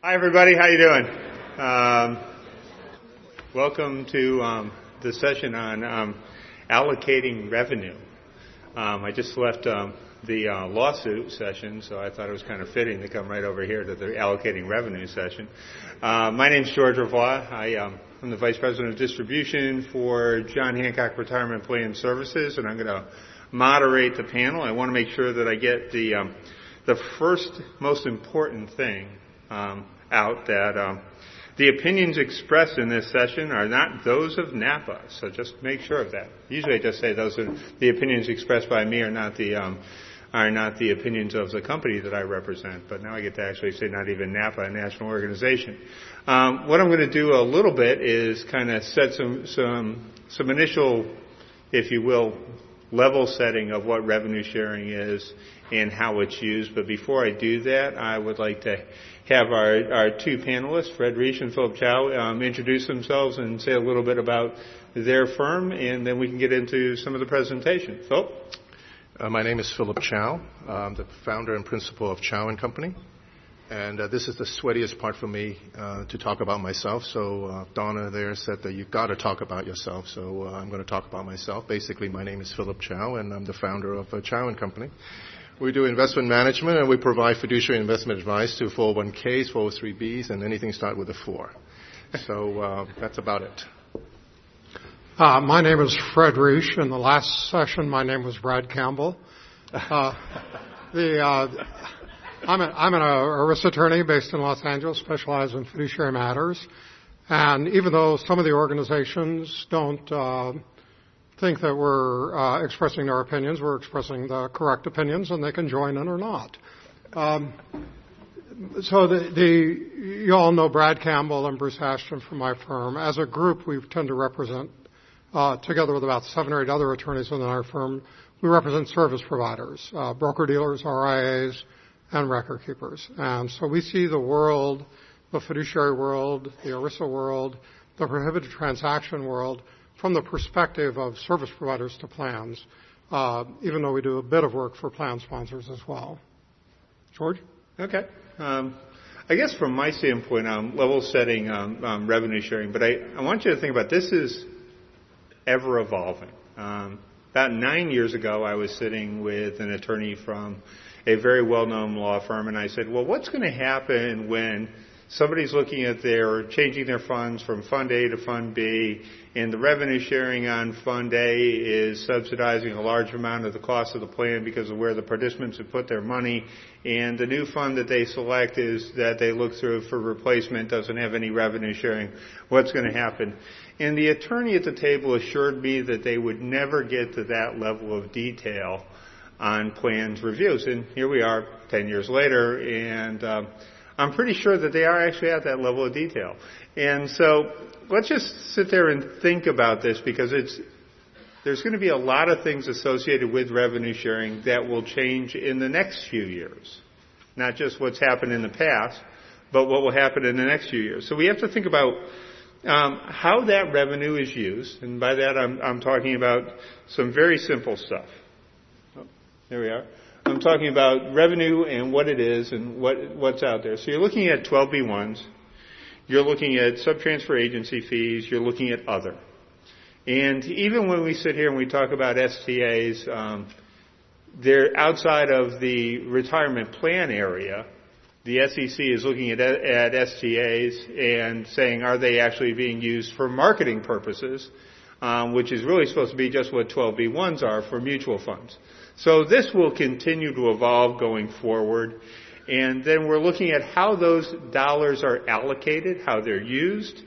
Hi, everybody. How you doing? Welcome to the session on allocating revenue. I just left the lawsuit session, so I thought it was kind of fitting to come right over here to the allocating revenue session. My name's George Ravois. I'm the Vice President of Distribution for John Hancock Retirement Plan Services, and I'm going to moderate the panel. I want to make sure that I get the first most important thing out, that the opinions expressed in this session are not those of NAPA, so just make sure of that. Usually I just say those are the opinions expressed by me are not the opinions of the company that I represent, but now I get to actually say not even NAPA, a national organization. What I'm going to do a little bit is kind of set some initial, if you will, level setting of what revenue sharing is and how it's used. But before I do that, I would like to have our two panelists, Fred Reish and Philip Chow, introduce themselves and say a little bit about their firm, and then we can get into some of the presentation. Philip? My name is Philip Chow. I'm the founder and principal of Chow & Company. And this is the sweatiest part for me to talk about myself. So Donna there said that you've got to talk about yourself. So I'm going to talk about myself. Basically, my name is Philip Chow, and I'm the founder of Chow & Company. We do investment management, and we provide fiduciary investment advice to 401ks, 403bs, and anything start with a 4. So that's about it. My name is Fred Reish. In the last session, my name was Brad Campbell. I'm an ERISA attorney based in Los Angeles, specialized in fiduciary matters. And even though some of the organizations don't think that we're expressing their opinions, we're expressing the correct opinions, and they can join in or not. So you all know Brad Campbell and Bruce Ashton from my firm. As a group, we tend to represent, together with about 7 or 8 other attorneys within our firm, we represent service providers, broker-dealers, RIAs, and record keepers. And so we see the world, the fiduciary world, the ERISA world, the prohibited transaction world, from the perspective of service providers to plans, even though we do a bit of work for plan sponsors as well. George? Okay. I guess from my standpoint, level setting revenue sharing, but I want you to think about this is ever evolving. About 9 years ago, I was sitting with an attorney from a very well-known law firm, and I said, well, what's going to happen when somebody's looking at changing their funds from Fund A to Fund B, and the revenue sharing on Fund A is subsidizing a large amount of the cost of the plan because of where the participants have put their money, and the new fund that they select is that they look through for replacement doesn't have any revenue sharing. What's going to happen? And the attorney at the table assured me that they would never get to that level of detail on plans reviews. And here we are 10 years later, and I'm pretty sure that they are actually at that level of detail. And so let's just sit there and think about this, because there's going to be a lot of things associated with revenue sharing that will change in the next few years. Not just what's happened in the past, but what will happen in the next few years. So we have to think about how that revenue is used. And by that I'm talking about some very simple stuff. There we are. I'm talking about revenue and what it is and what's out there. So you're looking at 12B1s. You're looking at subtransfer agency fees. You're looking at other. And even when we sit here and we talk about STAs, they're outside of the retirement plan area. The SEC is looking at STAs and saying, are they actually being used for marketing purposes, which is really supposed to be just what 12B1s are for mutual funds. So this will continue to evolve going forward. And then we're looking at how those dollars are allocated, how they're used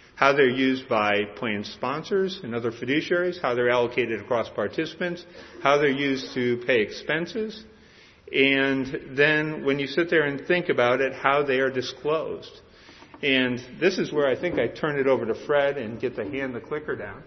by plan sponsors and other fiduciaries, how they're allocated across participants, how they're used to pay expenses, and then when you sit there and think about it, how they are disclosed. And this is where I think I turn it over to Fred and get to hand the clicker down.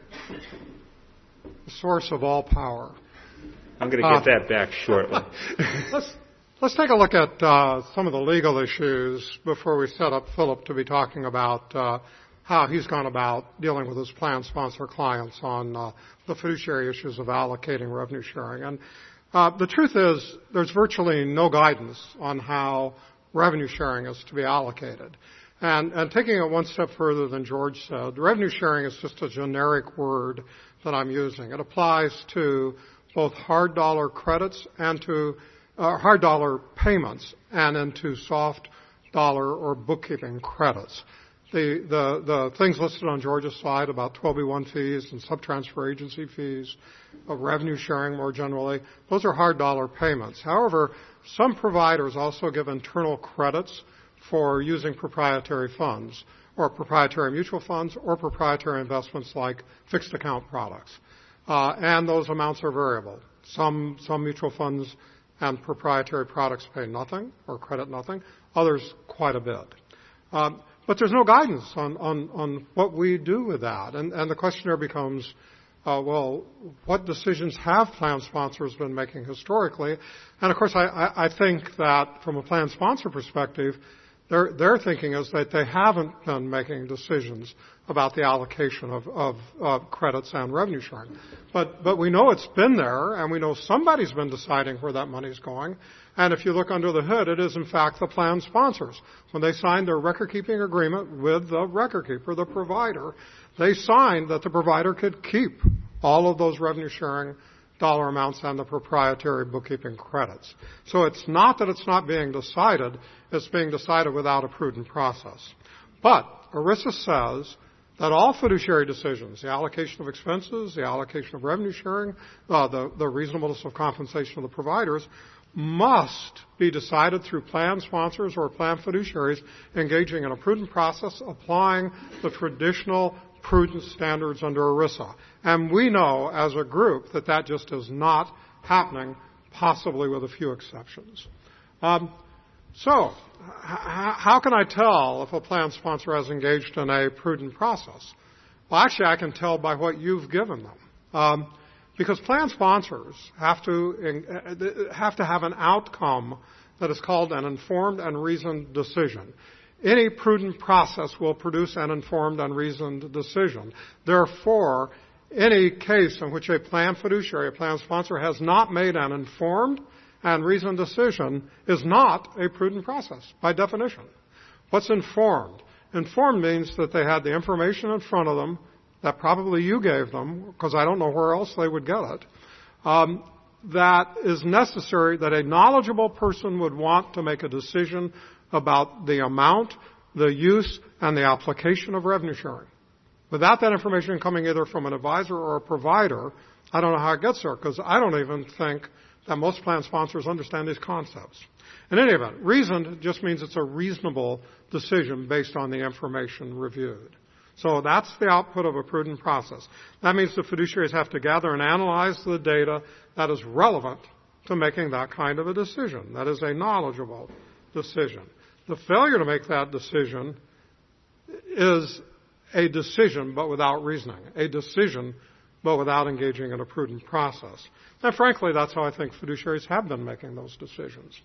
The source of all power. I'm going to get that back shortly. Let's take a look at some of the legal issues before we set up Philip to be talking about how he's gone about dealing with his plan sponsor clients on the fiduciary issues of allocating revenue sharing. And the truth is there's virtually no guidance on how revenue sharing is to be allocated. And taking it one step further than George said, revenue sharing is just a generic word that I'm using. It applies to both hard dollar credits and to hard dollar payments and into soft dollar or bookkeeping credits. The things listed on George's slide about 12B1 fees and subtransfer agency fees, revenue sharing more generally, those are hard dollar payments. However, some providers also give internal credits for using proprietary funds or proprietary mutual funds or proprietary investments like fixed account products. And those amounts are variable. Some mutual funds and proprietary products pay nothing or credit nothing, others quite a bit. But there's no guidance on what we do with that. And the question there becomes, well, what decisions have plan sponsors been making historically? And of course, I think that from a plan sponsor perspective, their thinking is that they haven't been making decisions about the allocation of credits and revenue sharing. But we know it's been there, and we know somebody's been deciding where that money's going. And if you look under the hood, it is in fact the plan sponsors. When they signed their record-keeping agreement with the record keeper, the provider, they signed that the provider could keep all of those revenue sharing dollar amounts and the proprietary bookkeeping credits. So it's not that it's not being decided, it's being decided without a prudent process. But ERISA says that all fiduciary decisions, the allocation of expenses, the allocation of revenue sharing, the reasonableness of compensation of the providers, must be decided through plan sponsors or plan fiduciaries engaging in a prudent process, applying the traditional prudent standards under ERISA. And we know as a group that just is not happening, possibly with a few exceptions. So how can I tell if a plan sponsor has engaged in a prudent process? Well, actually, I can tell by what you've given them. Because plan sponsors have to have an outcome that is called an informed and reasoned decision. Any prudent process will produce an informed and reasoned decision. Therefore, any case in which a plan fiduciary, a plan sponsor, has not made an informed and reasoned decision is not a prudent process, by definition. What's informed? Informed means that they had the information in front of them that probably you gave them, because I don't know where else they would get it, that is necessary, that a knowledgeable person would want to make a decision about the amount, the use, and the application of revenue sharing. Without that information coming either from an advisor or a provider, I don't know how it gets there, because I don't even think that most plan sponsors understand these concepts. In any event, reasoned just means it's a reasonable decision based on the information reviewed. So that's the output of a prudent process. That means the fiduciaries have to gather and analyze the data that is relevant to making that kind of a decision. That is a knowledgeable decision. The failure to make that decision is a decision but without reasoning, a decision but without engaging in a prudent process. And frankly, that's how I think fiduciaries have been making those decisions.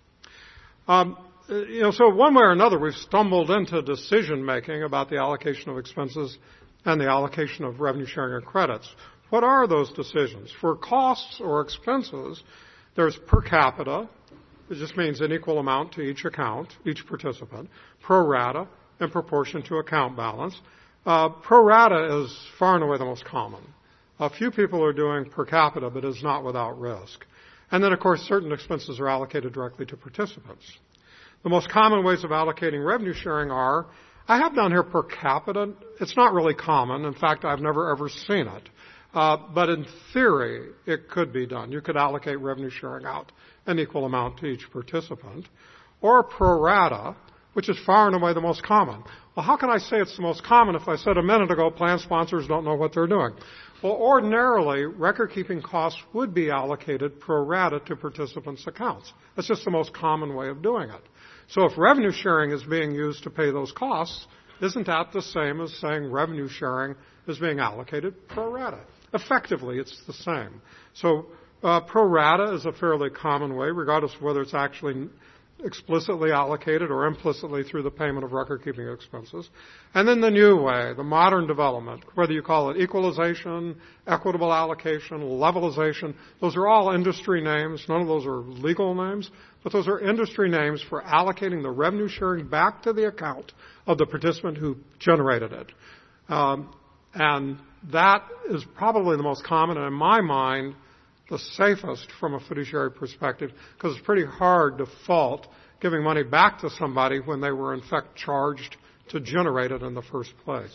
So one way or another, we've stumbled into decision-making about the allocation of expenses and the allocation of revenue sharing or credits. What are those decisions? For costs or expenses, there's per capita. It just means an equal amount to each account, each participant. Pro rata, in proportion to account balance. Pro rata is far and away the most common. A few people are doing per capita, but it's not without risk. And then, of course, certain expenses are allocated directly to participants. The most common ways of allocating revenue sharing are, I have down here per capita. It's not really common. In fact, I've never ever seen it. But in theory, it could be done. You could allocate revenue sharing out an equal amount to each participant. Or pro rata, which is far and away the most common. Well, how can I say it's the most common if I said a minute ago plan sponsors don't know what they're doing? Well, ordinarily, record-keeping costs would be allocated pro rata to participants' accounts. That's just the most common way of doing it. So if revenue sharing is being used to pay those costs, isn't that the same as saying revenue sharing is being allocated pro rata? Effectively, it's the same. So pro rata is a fairly common way, regardless of whether it's actually explicitly allocated or implicitly through the payment of record-keeping expenses. And then the new way, the modern development, whether you call it equalization, equitable allocation, levelization, those are all industry names. None of those are legal names, but those are industry names for allocating the revenue sharing back to the account of the participant who generated it. And that is probably the most common, and in my mind, the safest from a fiduciary perspective, because it's pretty hard to fault giving money back to somebody when they were in fact charged to generate it in the first place.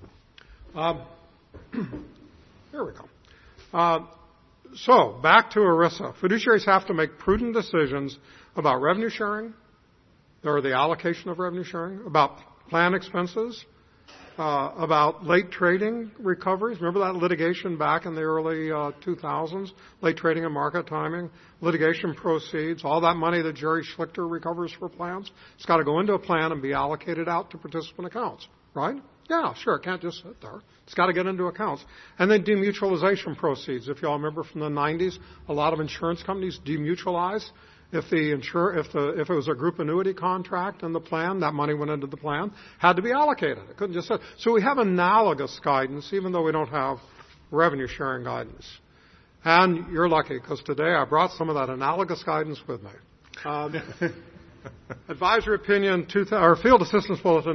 Here we go. So back to ERISA. Fiduciaries have to make prudent decisions about revenue sharing, or the allocation of revenue sharing, about plan expenses, about late trading recoveries. Remember that litigation back in the early 2000s? Late trading and market timing, litigation proceeds, all that money that Jerry Schlichter recovers for plans. It's got to go into a plan and be allocated out to participant accounts, right? Yeah, sure. It can't just sit there. It's got to get into accounts. And then demutualization proceeds. If you all remember from the 90s, a lot of insurance companies demutualized. If it was a group annuity contract in the plan, that money went into the plan, had to be allocated. It couldn't just sit. So we have analogous guidance, even though we don't have revenue sharing guidance. And you're lucky, because today I brought some of that analogous guidance with me. Advisory opinion, or Field Assistance Bulletin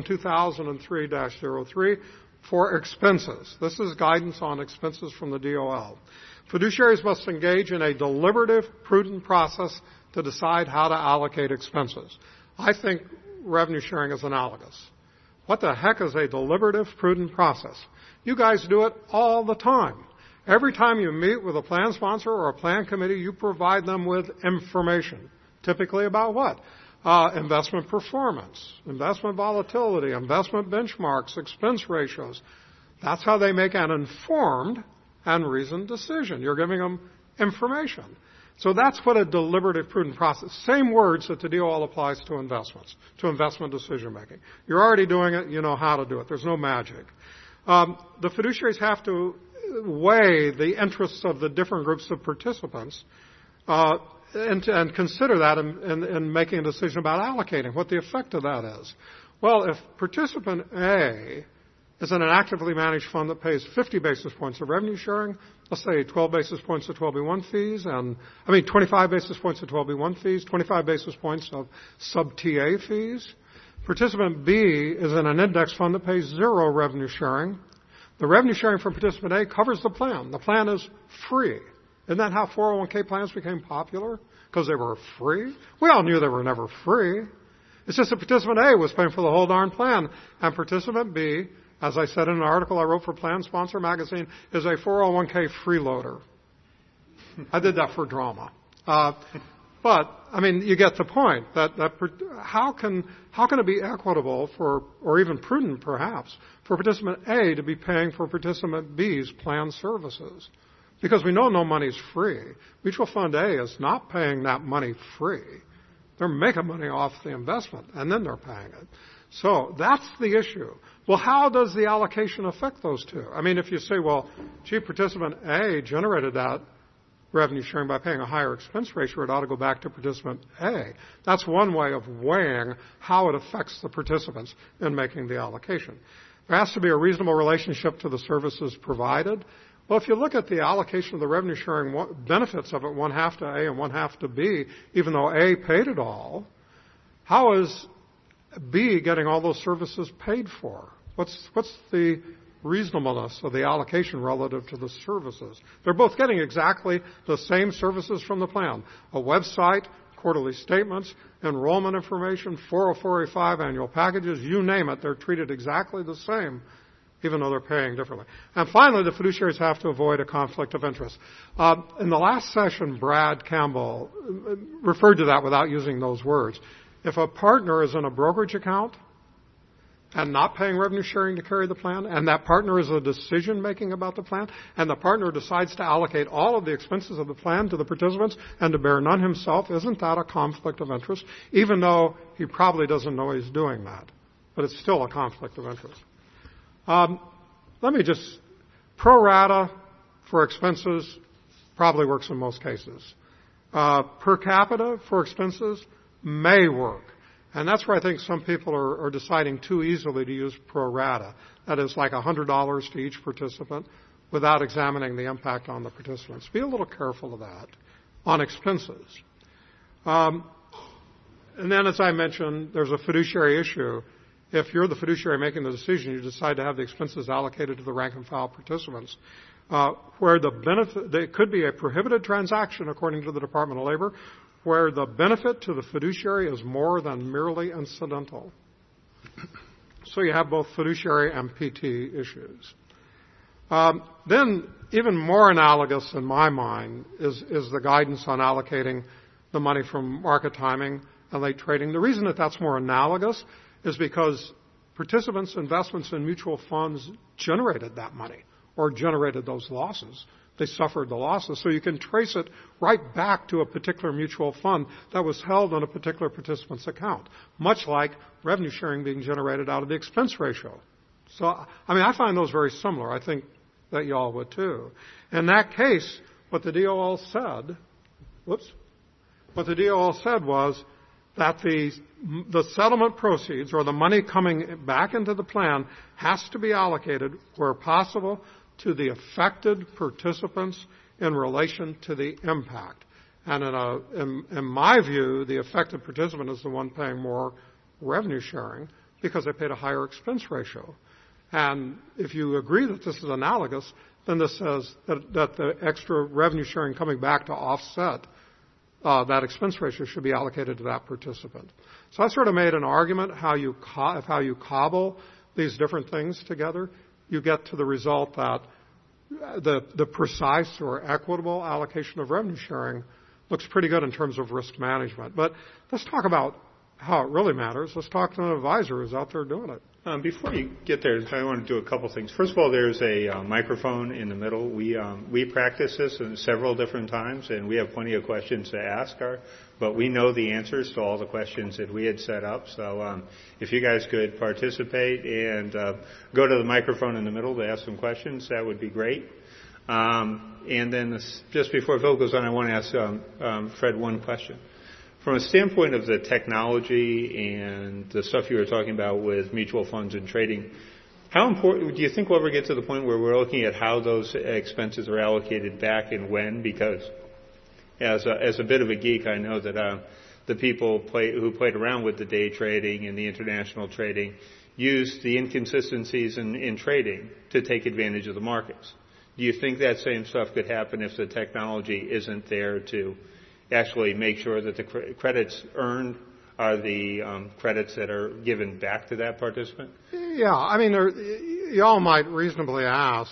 2003-03 for expenses. This is guidance on expenses from the DOL. Fiduciaries must engage in a deliberative, prudent process to decide how to allocate expenses. I think revenue sharing is analogous. What the heck is a deliberative, prudent process? You guys do it all the time. Every time you meet with a plan sponsor or a plan committee, you provide them with information. Typically about what? Investment performance, investment volatility, investment benchmarks, expense ratios. That's how they make an informed and reasoned decision. You're giving them information. So that's what a deliberative, prudent process. Same words that the DOL applies to investments, to investment decision making. You're already doing it. You know how to do it. There's no magic. The fiduciaries have to weigh the interests of the different groups of participants and consider that in making a decision about allocating, what the effect of that is. Well, if participant A is in an actively managed fund that pays 50 basis points of revenue sharing, let's say 12 basis points of 12B1 fees, 25 basis points of 12B1 fees, 25 basis points of sub-TA fees. Participant B is in an index fund that pays 0 revenue sharing. The revenue sharing from participant A covers the plan. The plan is free. Isn't that how 401k plans became popular? Because they were free? We all knew they were never free. It's just that participant A was paying for the whole darn plan, and participant B, as I said in an article I wrote for Plan Sponsor magazine, is a 401k freeloader. I did that for drama. But, you get the point. How can it be equitable or even prudent perhaps, for participant A to be paying for participant B's plan services? Because we know no money's free. Mutual fund A is not paying that money free. They're making money off the investment, and then they're paying it. So that's the issue. Well, how does the allocation affect those two? If you say, well, gee, participant A generated that revenue sharing by paying a higher expense ratio, it ought to go back to participant A. That's one way of weighing how it affects the participants in making the allocation. There has to be a reasonable relationship to the services provided. Well, if you look at the allocation of the revenue sharing benefits of it, one half to A and one half to B, even though A paid it all, how is B getting all those services paid for? What's the reasonableness of the allocation relative to the services? They're both getting exactly the same services from the plan. A website, quarterly statements, enrollment information, 404A5 annual packages, you name it, they're treated exactly the same, even though they're paying differently. And finally, the fiduciaries have to avoid a conflict of interest. In the last session, Brad Campbell referred to that without using those words. If a partner is in a brokerage account and not paying revenue sharing to carry the plan, and that partner is a decision making about the plan, and the partner decides to allocate all of the expenses of the plan to the participants and to bear none himself, isn't that a conflict of interest? Even though he probably doesn't know he's doing that. But it's still a conflict of interest. Let me just, pro rata for expenses probably works in most cases. Per capita for expenses may work. And that's where I think some people are deciding too easily to use pro rata. That is like $100 to each participant without examining the impact on the participants. Be a little careful of that on expenses. And then, as I mentioned, there's a fiduciary issue. If you're the fiduciary making the decision, you decide to have the expenses allocated to the rank and file participants, where the benefit, it could be a prohibited transaction according to the Department of Labor, where the benefit to the fiduciary is more than merely incidental. So you have both fiduciary and PT issues. Then, even more analogous in my mind is the guidance on allocating the money from market timing and late trading. The reason that that's more analogous is because participants' investments in mutual funds generated that money or generated those losses. They suffered the losses. So you can trace it right back to a particular mutual fund that was held on a particular participant's account, much like revenue sharing being generated out of the expense ratio. So, I find those very similar. I think that you all would too. In that case, what the DOL said was that the settlement proceeds or the money coming back into the plan has to be allocated where possible to the affected participants in relation to the impact. And in my view, the affected participant is the one paying more revenue sharing because they paid a higher expense ratio. And if you agree that this is analogous, then this says that the extra revenue sharing coming back to offset that expense ratio should be allocated to that participant. So I sort of made an argument how you cobble these different things together. You get to the result that the precise or equitable allocation of revenue sharing looks pretty good in terms of risk management. But let's talk about how it really matters. Let's talk to an advisor who's out there doing it. Before you get there, I want to do a couple things. First of all, there's a microphone in the middle. We practice this several different times, and we have plenty of questions to ask but we know the answers to all the questions that we had set up. So if you guys could participate and go to the microphone in the middle to ask some questions, that would be great. And then just before Phil goes on, I want to ask Fred one question. From a standpoint of the technology and the stuff you were talking about with mutual funds and trading, how important do you think we'll ever get to the point where we're looking at how those expenses are allocated back and when? Because as a bit of a geek, I know that the people who played around with the day trading and the international trading used the inconsistencies in trading to take advantage of the markets. Do you think that same stuff could happen if the technology isn't there to actually make sure that the credits earned are the credits that are given back to that participant? Yeah, you all might reasonably ask,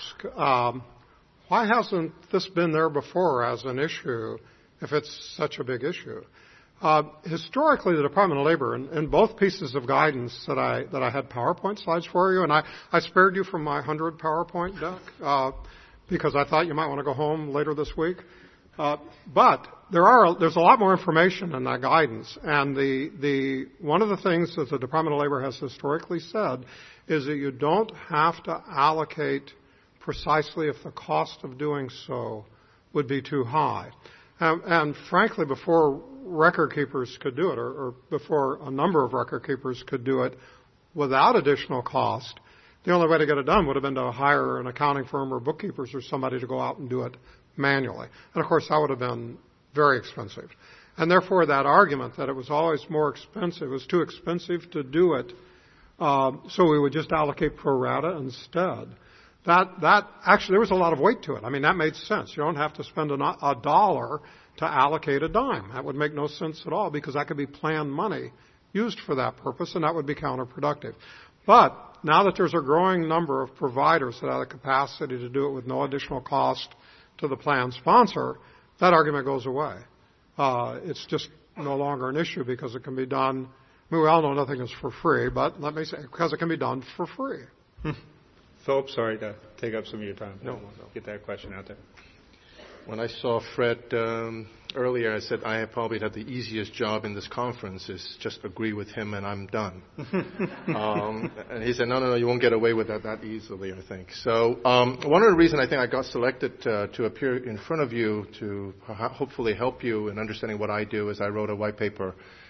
why hasn't this been there before as an issue if it's such a big issue? Historically, the Department of Labor, in both pieces of guidance that I had PowerPoint slides for you, and I spared you from my 100 PowerPoint deck because I thought you might want to go home later this week. But there's a lot more information in that guidance, and one of the things that the Department of Labor has historically said is that you don't have to allocate precisely if the cost of doing so would be too high. And frankly, before record keepers could do it, or before a number of record keepers could do it without additional cost, the only way to get it done would have been to hire an accounting firm or bookkeepers or somebody to go out and do it manually. And of course, that would have been very expensive. And therefore, that argument that it was always more expensive, it was too expensive to do it, so we would just allocate pro rata instead. That actually, there was a lot of weight to it. That made sense. You don't have to spend a dollar to allocate a dime. That would make no sense at all because that could be planned money used for that purpose, and that would be counterproductive. But now that there's a growing number of providers that have the capacity to do it with no additional cost to the plan sponsor, that argument goes away. It's just no longer an issue because it can be done. We all know nothing is for free, but let me say, because it can be done for free. Philip, sorry to take up some of your time. No. Get that question out there. When I saw Fred earlier, I said I have probably had the easiest job in this conference is just agree with him and I'm done. And he said, no, you won't get away with that easily, I think. So one of the reasons I think I got selected to appear in front of you to hopefully help you in understanding what I do is I wrote a white paper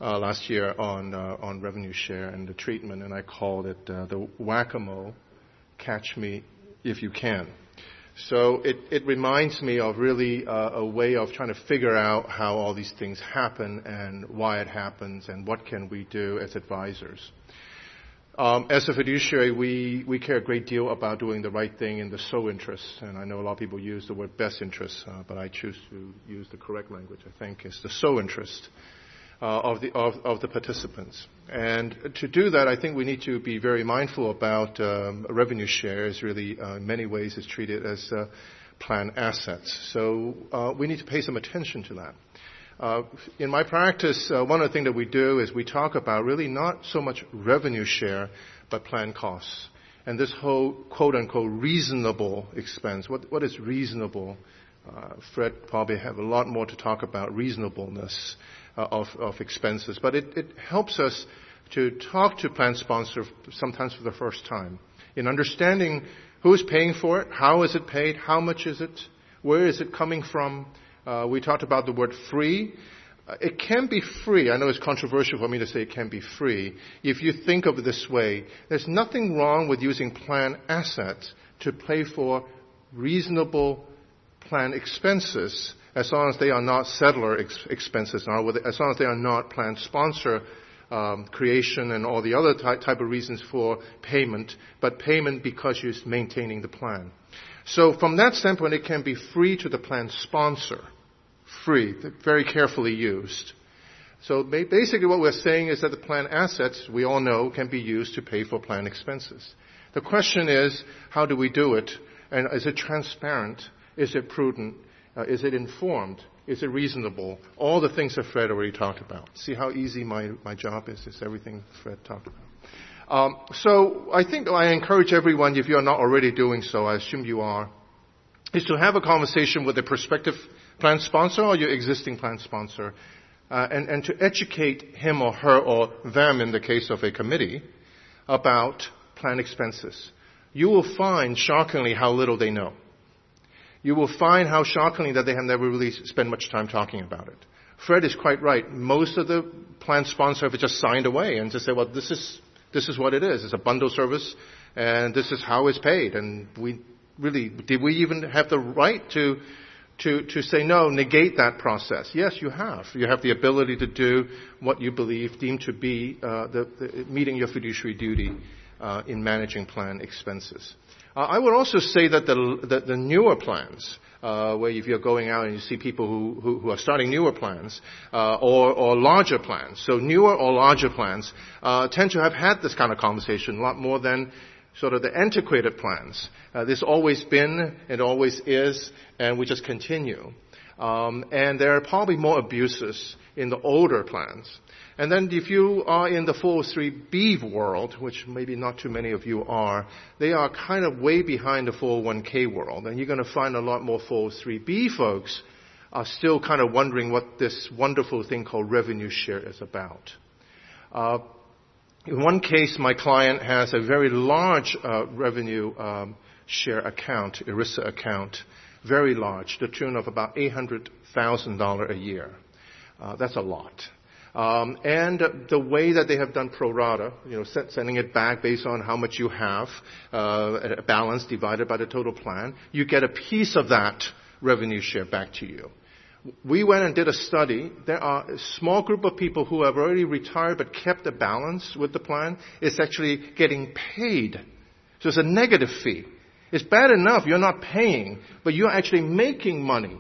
last year on revenue share and the treatment, and I called it the whack-a-mole, catch me if you can. So it reminds me of really a way of trying to figure out how all these things happen and why it happens and what can we do as advisors. As a fiduciary, we care a great deal about doing the right thing in the sole interest, and I know a lot of people use the word best interest, but I choose to use the correct language, I think, is the sole interest of the participants. And to do that, I think we need to be very mindful about revenue shares. Really, in many ways, is treated as plan assets. So we need to pay some attention to that. In my practice, one of the things that we do is we talk about really not so much revenue share, but plan costs. And this whole quote-unquote reasonable expense, what is reasonable? Fred probably have a lot more to talk about reasonableness of expenses. But it helps us to talk to plan sponsor sometimes for the first time in understanding who's paying for it, how is it paid, how much is it, where is it coming from. We talked about the word free. It can be free. I know it's controversial for me to say it can be free. If you think of it this way, there's nothing wrong with using plan assets to pay for reasonable plan expenses as long as they are not settler expenses, as long as they are not plan sponsor creation and all the other type of reasons for payment, but payment because you're maintaining the plan. So from that standpoint, it can be free to the plan sponsor. Free, very carefully used. So basically what we're saying is that the plan assets, we all know, can be used to pay for plan expenses. The question is, how do we do it? And is it transparent? Is it prudent? Is it informed? Is it reasonable? All the things that Fred already talked about. See how easy my job is? It's everything Fred talked about. So I think I encourage everyone, if you're not already doing so, I assume you are, is to have a conversation with a prospective plan sponsor or your existing plan sponsor, and to educate him or her or them, in the case of a committee, about plan expenses. You will find, shockingly, how little they know. You will find how shockingly that they have never really spent much time talking about it. Fred is quite right. Most of the plan sponsors have just signed away and just said, well, this is what it is. It's a bundle service, and this is how it's paid. And did we even have the right to say no, negate that process? Yes, you have. You have the ability to do what you believe deemed to be meeting your fiduciary duty in managing plan expenses. I would also say that the newer plans, where if you're going out and you see people who are starting newer plans, or larger plans. So newer or larger plans, tend to have had this kind of conversation a lot more than sort of the antiquated plans. This always been, it always is, and we just continue. And there are probably more abuses in the older plans. And then if you are in the 403B world, which maybe not too many of you are, they are kind of way behind the 401k world. And you're going to find a lot more 403B folks are still kind of wondering what this wonderful thing called revenue share is about. In one case, my client has a very large revenue share account, ERISA account, very large, to the tune of about $800,000 a year. That's a lot. And the way that they have done pro rata, sending it back based on how much you have, a balance divided by the total plan, you get a piece of that revenue share back to you. We went and did a study. There are a small group of people who have already retired but kept the balance with the plan. It's actually getting paid. So it's a negative fee. It's bad enough you're not paying, but you're actually making money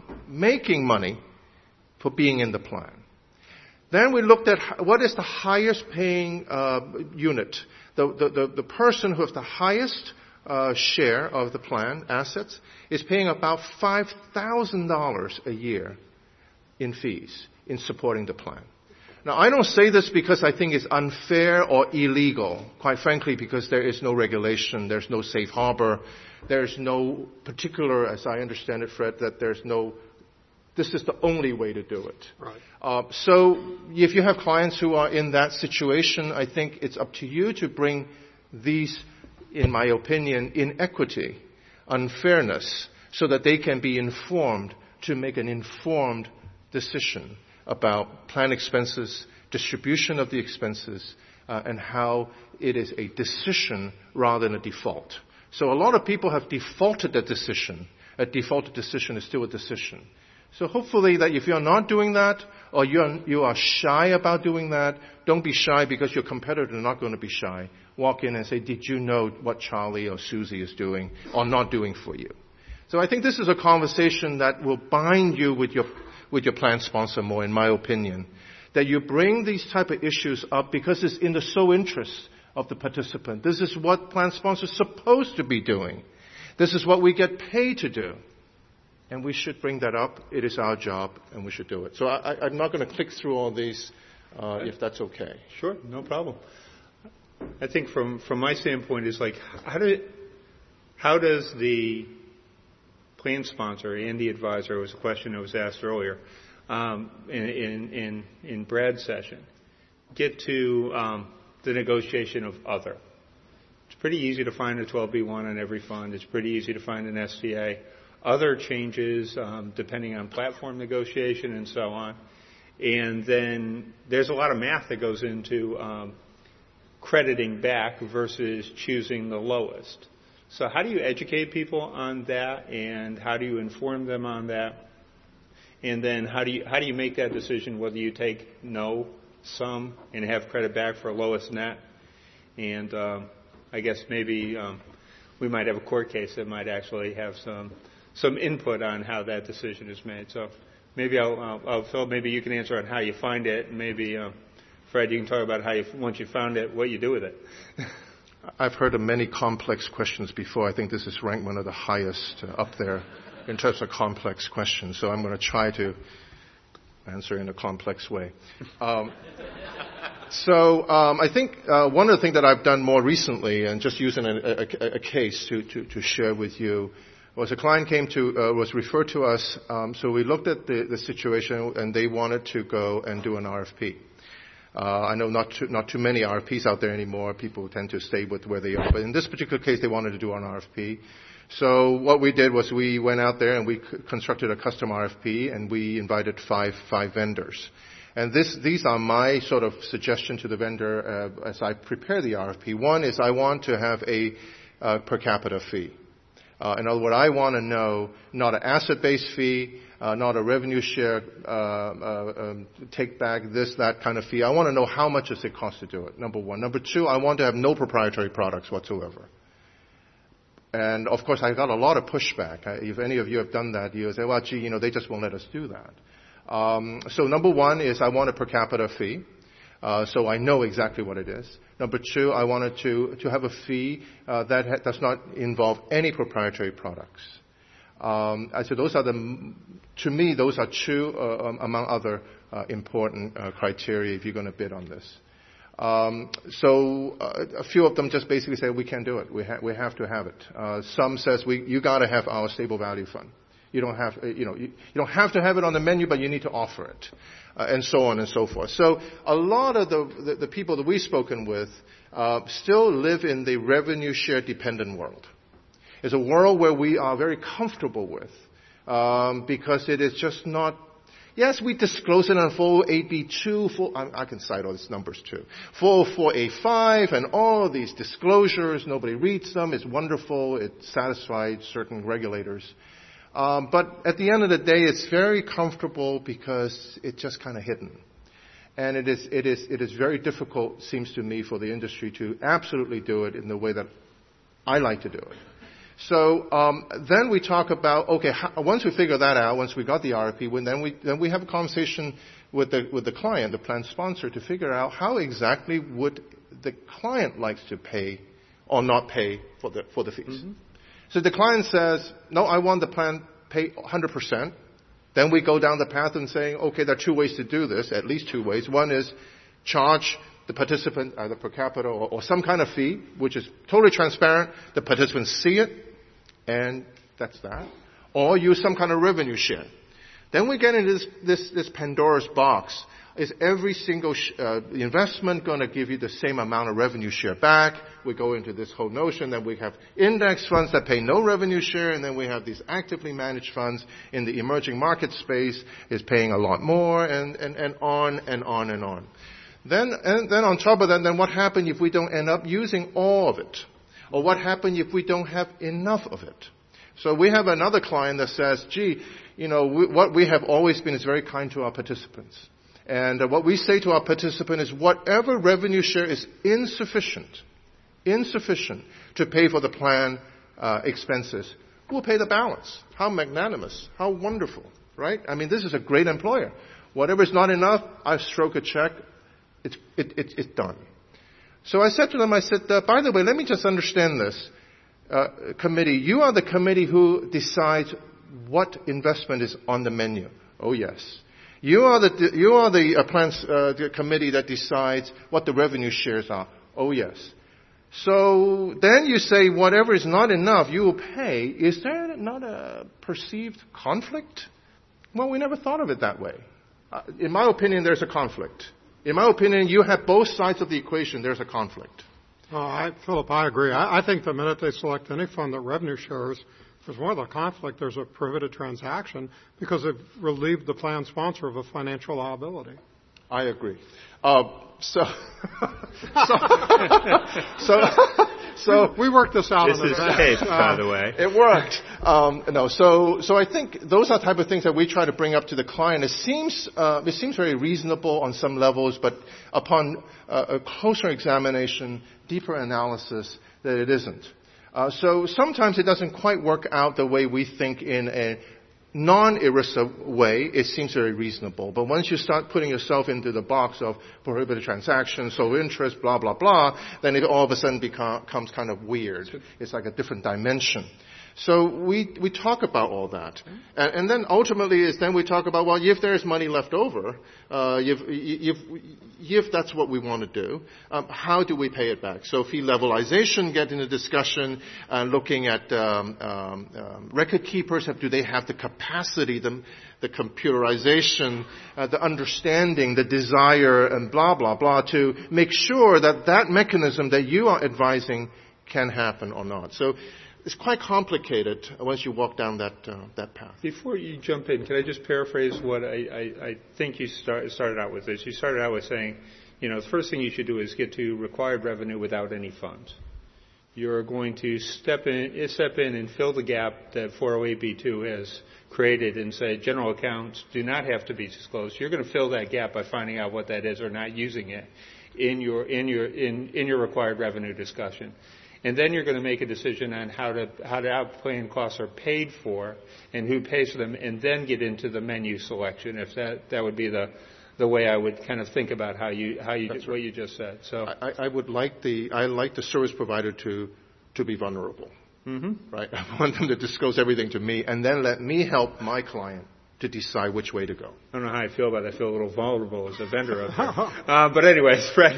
for being in the plan. Then we looked at what is the highest paying unit. The person who has the highest share of the plan assets is paying about $5,000 a year in fees in supporting the plan. Now, I don't say this because I think it's unfair or illegal. Quite frankly, because there is no regulation, there's no safe harbor, there's no particular, as I understand it, Fred, that this is the only way to do it. Right. So if you have clients who are in that situation, I think it's up to you to bring these, in my opinion, inequity, unfairness, so that they can be informed to make an informed decision about plan expenses, distribution of the expenses, and how it is a decision rather than a default. So a lot of people have defaulted a decision. A defaulted decision is still a decision. So hopefully that if you're not doing that, or you are shy about doing that, don't be shy because your competitor is not going to be shy. Walk in and say, did you know what Charlie or Susie is doing or not doing for you? So I think this is a conversation that will bind you with your plan sponsor more, in my opinion. That you bring these type of issues up because it's in the sole interest of the participant. This is what plan sponsor is supposed to be doing. This is what we get paid to do. And we should bring that up. It is our job, and we should do it. So I'm not going to click through all these, if that's okay. Sure, no problem. I think from my standpoint is like, how does the plan sponsor and the advisor, was a question that was asked earlier, in Brad's session, get to the negotiation of other? It's pretty easy to find a 12B1 on every fund. It's pretty easy to find an STA. Other changes, depending on platform negotiation and so on. And then there's a lot of math that goes into crediting back versus choosing the lowest. So how do you educate people on that, and how do you inform them on that? And then how do you make that decision whether you take no, some, and have credit back for lowest net? And I guess maybe we might have a court case that might actually have some input on how that decision is made. So maybe Phil, maybe you can answer on how you find it, and maybe Fred, you can talk about how once you found it, what you do with it. I've heard of many complex questions before. I think this is ranked one of the highest up there in terms of complex questions. So I'm going to try to answer in a complex way. I think one of the things that I've done more recently, and just using a case to share with you, was a client was referred to us. So we looked at the situation, and they wanted to go and do an RFP. I know not too many RFPs out there anymore. People tend to stay with where they are. But in this particular case, they wanted to do an RFP. So what we did was we went out there and we constructed a custom RFP, and we invited five vendors. And these are my sort of suggestion to the vendor as I prepare the RFP. One is I want to have a per capita fee. In other words, I want to know not an asset-based fee, not a revenue share, take back this, that kind of fee. I want to know how much does it cost to do it, number one. Number two, I want to have no proprietary products whatsoever. And, of course, I got a lot of pushback. If any of you have done that, you say, well, gee, they just won't let us do that. So number one is I want a per capita fee. So I know exactly what it is. Number two, I wanted to have a fee that does not involve any proprietary products. I said to me, those are two among other important criteria if you're going to bid on this. So a few of them just basically say we can't do it. We have to have it. Some says you got to have our stable value fund. You don't have you don't have to have it on the menu, but you need to offer it, and so on and so forth. So a lot of the people that we've spoken with still live in the revenue share dependent world. It's a world where we are very comfortable with because it is just not. Yes, we disclose it on 408B2, I can cite all these numbers too. 404A5 and all of these disclosures, nobody reads them, it's wonderful, it satisfies certain regulators. But at the end of the day, it's very comfortable because it's just kind of hidden. And it is very difficult, seems to me, for the industry to absolutely do it in the way that I like to do it. So then we talk about, okay, once we figure that out, once we got the RFP, then we have a conversation with the client, the plan sponsor, to figure out how exactly would the client likes to pay or not pay for the fees. Mm-hmm. So the client says, no, I want the plan pay 100%. Then we go down the path and saying, okay, there are two ways to do this, at least two ways. One is charge the participant either per capita or some kind of fee, which is totally transparent. The participants see it, and that's that. Or use some kind of revenue share. Then we get into this Pandora's box. Is every single investment going to give you the same amount of revenue share back? We go into this whole notion that we have index funds that pay no revenue share, and then we have these actively managed funds in the emerging market space is paying a lot more, and on and on and on. Then on top of that, then what happens if we don't end up using all of it? Or what happens if we don't have enough of it? So we have another client that says, gee, what we have always been is very kind to our participants. And what we say to our participant is whatever revenue share is insufficient to pay for the plan expenses, we'll pay the balance. How magnanimous. How wonderful, right? I mean, this is a great employer. Whatever is not enough, I stroke a check. It's done. So I said to them, by the way, let me just understand this. Committee, you are the committee who decides what investment is on the menu. Oh, yes. You are the plans the committee that decides what the revenue shares are. Oh, yes. So then you say whatever is not enough, you will pay. Is there not a perceived conflict? Well, we never thought of it that way. In my opinion, there's a conflict. In my opinion, you have both sides of the equation. There's a conflict. Philip, I agree. I think the minute they select any fund that revenue shares, there's more than a conflict. There's a prohibited transaction because they've relieved the plan sponsor of a financial liability. I agree. So we worked this out. This is taped, by the way. It worked. So I think those are the type of things that we try to bring up to the client. It seems very reasonable on some levels, but upon a closer examination, deeper analysis, that it isn't. So sometimes it doesn't quite work out the way we think in a non-ERISA way. It seems very reasonable. But once you start putting yourself into the box of prohibited transactions, sole interest, blah, blah, blah, then it all of a sudden becomes kind of weird. It's like a different dimension. So we talk about all that. And then ultimately we talk about, well, if there's money left over, if that's what we want to do, how do we pay it back? So fee levelization get in the discussion, looking at record keepers. Do they have the capacity, the computerization, the understanding, the desire, and blah, blah, blah, to make sure that mechanism that you are advising can happen or not. So it's quite complicated once you walk down that path. Before you jump in, can I just paraphrase what I think you started out with this? You started out with saying, the first thing you should do is get to required revenue without any funds. You're going to step in and fill the gap that 408B2 has created and say general accounts do not have to be disclosed. You're going to fill that gap by finding out what that is or not using it in your required revenue discussion. And then you're going to make a decision on how plan costs are paid for and who pays for them, and then get into the menu selection. If that would be the way I would kind of think about how you what you just said. So I like the service provider to be vulnerable. Mm-hmm. Right? I want them to disclose everything to me, and then let me help my client to decide which way to go. I don't know how I feel about that. I feel a little vulnerable as a vendor out there. But anyways, Fred.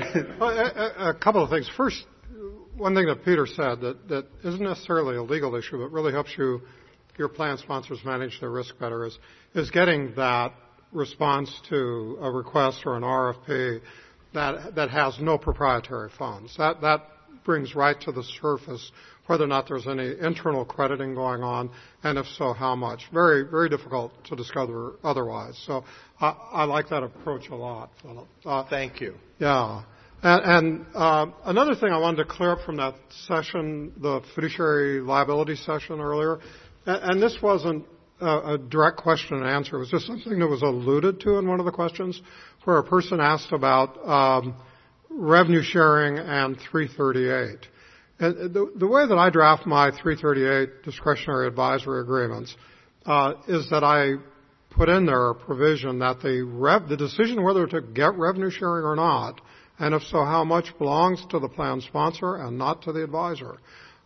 A couple of things. First, one thing that Peter said that isn't necessarily a legal issue, but really helps your plan sponsors manage their risk better is getting that response to a request or an RFP that has no proprietary funds. That brings right to the surface whether or not there's any internal crediting going on, and if so, how much. Very, very difficult to discover otherwise. So I like that approach a lot, Philip. Thank you. Yeah. And another thing I wanted to clear up from that session, the fiduciary liability session earlier, and this wasn't a direct question and answer. It was just something that was alluded to in one of the questions where a person asked about revenue sharing and 338. And the way that I draft my 338 discretionary advisory agreements is that I put in there a provision that the decision whether to get revenue sharing or not, and if so, how much belongs to the plan sponsor and not to the advisor.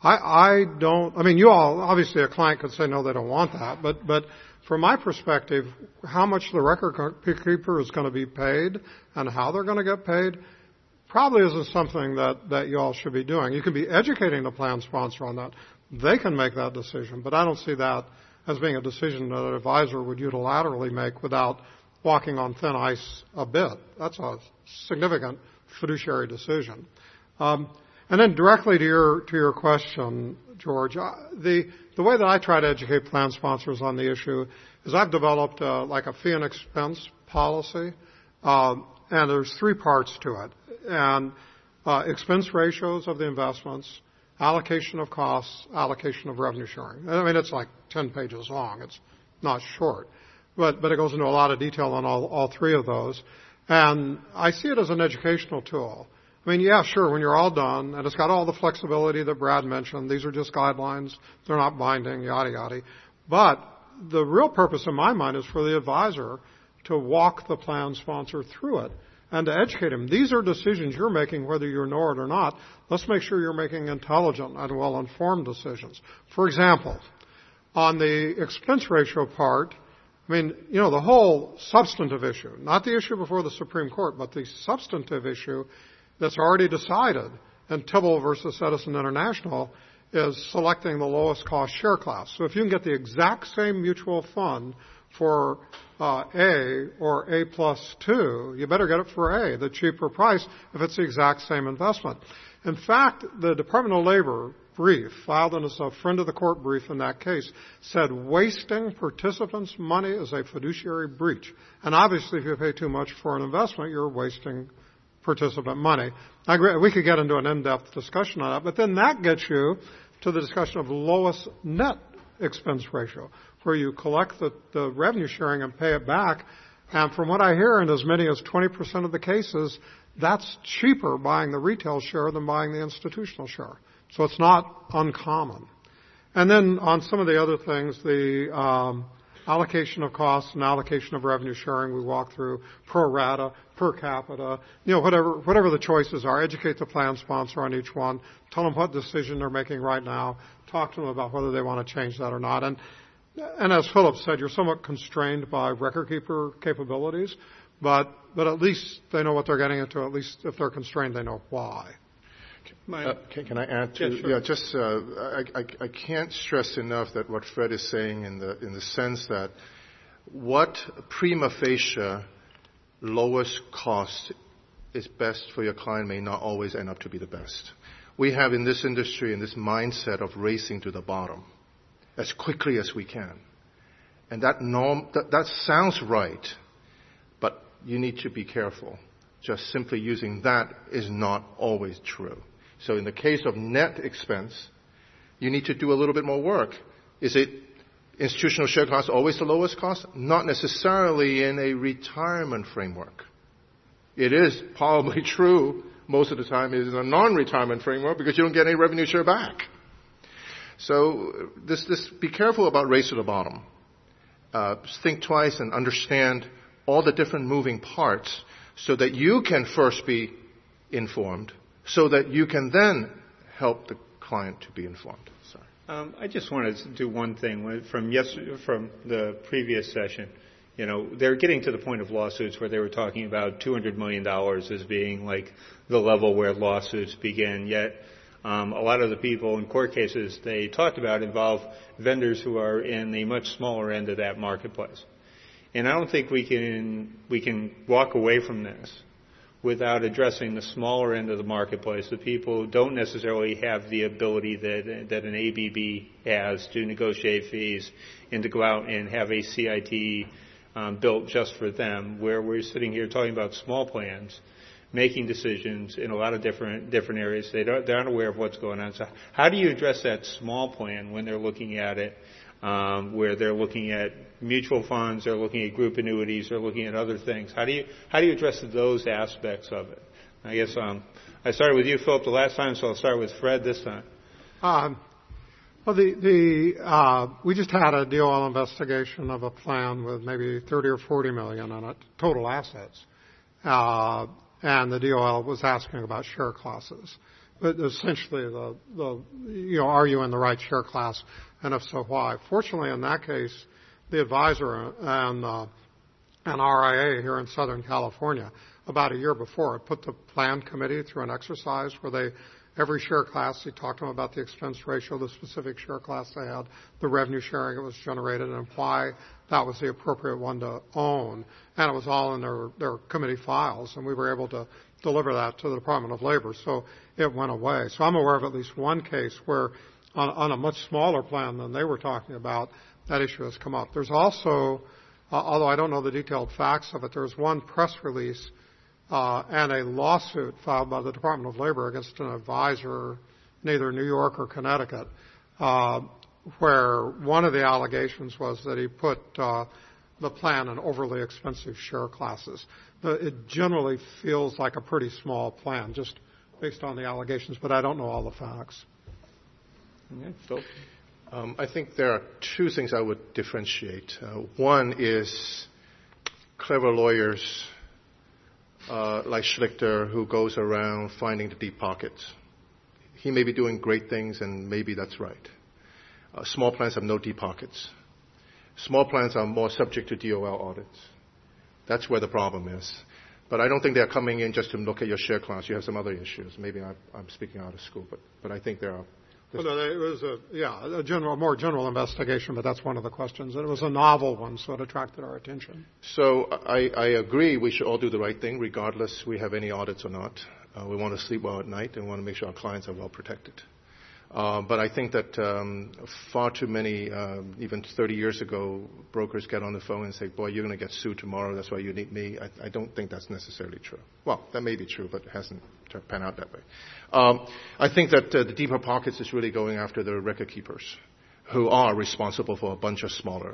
You all, obviously a client could say no, they don't want that, but from my perspective, how much the record keeper is going to be paid and how they're going to get paid probably isn't something that you all should be doing. You can be educating the plan sponsor on that. They can make that decision, but I don't see that as being a decision that an advisor would unilaterally make without walking on thin ice a bit. That's a significant fiduciary decision. And then directly to your question, George, the way that I try to educate plan sponsors on the issue is I've developed like a fee and expense policy. And there's three parts to it. And expense ratios of the investments, allocation of costs, allocation of revenue sharing. I mean, it's like 10 pages long. It's not short. But it goes into a lot of detail on all three of those. And I see it as an educational tool. I mean, yeah, sure, when you're all done, and it's got all the flexibility that Brad mentioned, these are just guidelines, they're not binding, yada, yada. But the real purpose in my mind is for the advisor to walk the plan sponsor through it and to educate him. These are decisions you're making whether you know it or not. Let's make sure you're making intelligent and well-informed decisions. For example, on the expense ratio part, I mean, you know, the whole substantive issue, not the issue before the Supreme Court, but the substantive issue that's already decided in Tibble versus Edison International is selecting the lowest cost share class. So if you can get the exact same mutual fund for A or A plus 2, you better get it for A, the cheaper price, if it's the exact same investment. In fact, the Department of Labor brief, filed as a friend of the court brief in that case, said wasting participants' money is a fiduciary breach. And obviously, if you pay too much for an investment, you're wasting participant money. I agree, we could get into an in-depth discussion on that, but then that gets you to the discussion of lowest net expense ratio, where you collect the revenue sharing and pay it back. And from what I hear, in as many as 20% of the cases, that's cheaper buying the retail share than buying the institutional share. So it's not uncommon. And then on some of the other things, the allocation of costs and allocation of revenue sharing, we walk through pro rata, per capita, you know, whatever the choices are. Educate the plan sponsor on each one. Tell them what decision they're making right now. Talk to them about whether they want to change that or not. And as Philip said, you're somewhat constrained by record keeper capabilities, but at least they know what they're getting into. At least if they're constrained, they know why. Can I add to? Yeah, sure. I can't stress enough that what Fred is saying in the sense that what prima facie lowest cost is best for your client may not always end up to be the best. We have in this industry in this mindset of racing to the bottom as quickly as we can, and that sounds right, but you need to be careful. Just simply using that is not always true. So in the case of net expense, you need to do a little bit more work. Is it institutional share class always the lowest cost? Not necessarily in a retirement framework. It is probably true most of the time it is a non-retirement framework because you don't get any revenue share back. So this be careful about race to the bottom. Think twice and understand all the different moving parts so that you can first be informed, so that you can then help the client to be informed. Sorry. I just wanted to do one thing from the previous session. You know, they're getting to the point of lawsuits where they were talking about $200 million as being like the level where lawsuits begin. Yet, a lot of the people in court cases they talked about involve vendors who are in the much smaller end of that marketplace. And I don't think we can walk away from this without addressing the smaller end of the marketplace, the people who don't necessarily have the ability that an ABB has to negotiate fees and to go out and have a CIT built just for them, where we're sitting here talking about small plans, making decisions in a lot of different areas. They aren't aware of what's going on. So how do you address that small plan when they're looking at it, where they're looking at mutual funds, they're looking at group annuities, they're looking at other things? How do you address those aspects of it? I guess I started with you, Philip, the last time, so I'll start with Fred this time. Well, we just had a DOL investigation of a plan with maybe 30 or 40 million in it, total assets. And the DOL was asking about share classes. But essentially, are you in the right share class, and if so, why? Fortunately, in that case, the advisor and RIA here in Southern California, about a year before, had put the plan committee through an exercise where every share class, he talked to them about the expense ratio, the specific share class they had, the revenue sharing that was generated, and why that was the appropriate one to own. And it was all in their committee files, and we were able to deliver that to the Department of Labor. So it went away. So I'm aware of at least one case where on a much smaller plan than they were talking about, that issue has come up. There's also, although I don't know the detailed facts of it, there's one press release and a lawsuit filed by the Department of Labor against an advisor in either New York or Connecticut, where one of the allegations was that he put the plan in overly expensive share classes. It generally feels like a pretty small plan, just based on the allegations, but I don't know all the facts. Okay, Phil? I think there are two things I would differentiate. One is clever lawyers like Schlichter, who goes around finding the deep pockets. He may be doing great things, and maybe that's right. Small plans have no deep pockets. Small plans are more subject to DOL audits. That's where the problem is. But I don't think they're coming in just to look at your share class. You have some other issues. Maybe I'm speaking out of school, but I think there are. Well, no, it was a more general investigation, but that's one of the questions. And it was a novel one, so it attracted our attention. So I agree we should all do the right thing, regardless we have any audits or not. We want to sleep well at night and want to make sure our clients are well protected. But I think that far too many, even 30 years ago, brokers get on the phone and say, boy, you're going to get sued tomorrow, that's why you need me. I don't think that's necessarily true. Well, that may be true, but it hasn't panned out that way. I think that the deeper pockets is really going after the record keepers, who are responsible for a bunch of smaller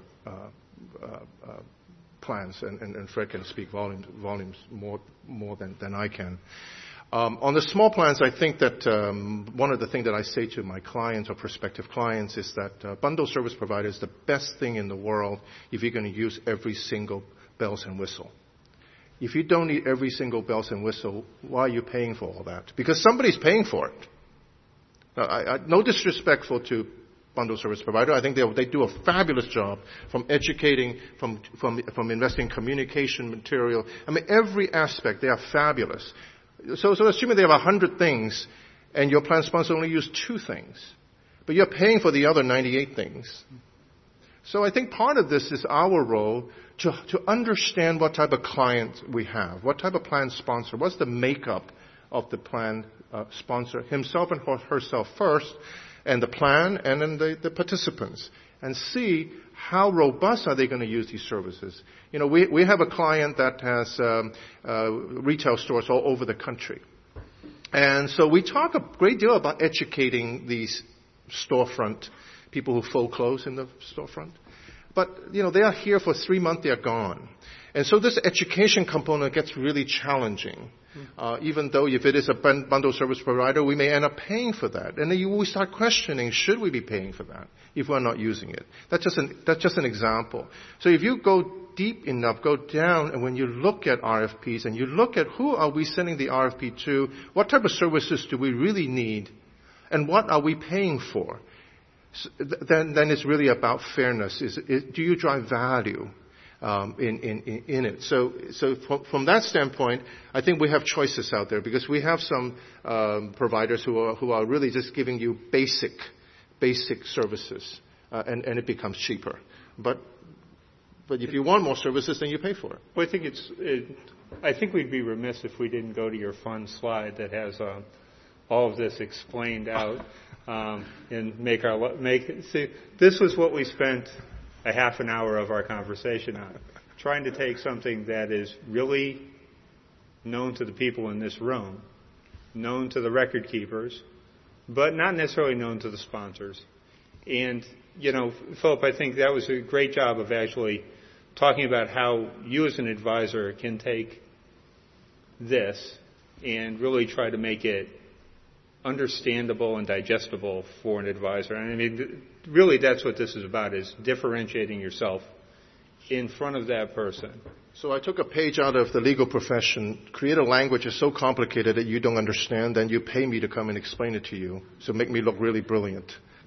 plans, and Fred can speak volumes more than I can. On the small plans, I think that one of the things that I say to my clients or prospective clients is that bundle service provider is the best thing in the world if you're going to use every single bells and whistle. If you don't need every single bells and whistle, why are you paying for all that? Because somebody's paying for it. Now, no disrespectful to bundle service provider. I think they do a fabulous job from educating, from investing in communication material. I mean, every aspect, they are fabulous. So assuming they have 100 things and your plan sponsor only used 2 things, but you're paying for the other 98 things. So I think part of this is our role to understand what type of client we have, what type of plan sponsor, what's the makeup of the plan sponsor, himself and herself first, and the plan, and then the participants, and see how robust are they going to use these services. You know, we have a client that has retail stores all over the country. And so we talk a great deal about educating these storefront people who fold clothes in the storefront. But, you know, they are here for 3 months, they are gone. And so this education component gets really challenging. Even though if it is a bundle service provider, we may end up paying for that. And then we start questioning, should we be paying for that if we're not using it? That's just an example. So if you go deep enough, go down, and when you look at RFPs and you look at who are we sending the RFP to, what type of services do we really need, and what are we paying for, then it's really about fairness. Do you drive value in it? So from that standpoint, I think we have choices out there, because we have some providers who are really just giving you basic services, and it becomes cheaper. But if you want more services, then you pay for it. Well, I think we'd be remiss if we didn't go to your fun slide that has all of this explained out, and see. This was what we spent a half an hour of our conversation on, trying to take something that is really known to the people in this room, known to the record keepers, but not necessarily known to the sponsors. And, you know, Philip, I think that was a great job of actually talking about how you as an advisor can take this and really try to make it understandable and digestible for an advisor. And I mean, really that's what this is about, is differentiating yourself in front of that person. So I took a page out of the legal profession. Create a language that's so complicated that you don't understand, then you pay me to come and explain it to you. So make me look really brilliant.